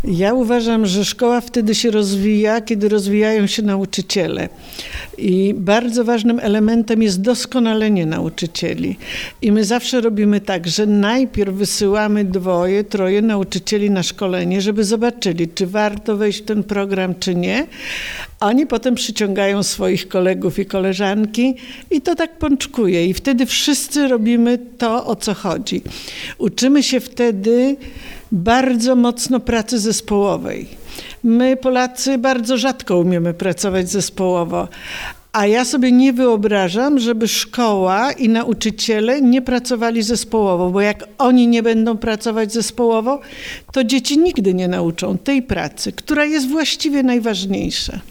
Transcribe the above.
Ja uważam, że szkoła wtedy się rozwija, kiedy rozwijają się nauczyciele. I bardzo ważnym elementem jest doskonalenie nauczycieli. I my zawsze robimy tak, że najpierw wysyłamy 2, 3 nauczycieli na szkolenie, żeby zobaczyli, czy warto wejść w ten program, czy nie. Oni potem przyciągają swoich kolegów i koleżanki i to tak pączkuje. I wtedy wszyscy robimy to, o co chodzi. Uczymy się wtedy bardzo mocno pracy zespołowej. My, Polacy, bardzo rzadko umiemy pracować zespołowo, a ja sobie nie wyobrażam, żeby szkoła i nauczyciele nie pracowali zespołowo, bo jak oni nie będą pracować zespołowo, to dzieci nigdy nie nauczą tej pracy, która jest właściwie najważniejsza.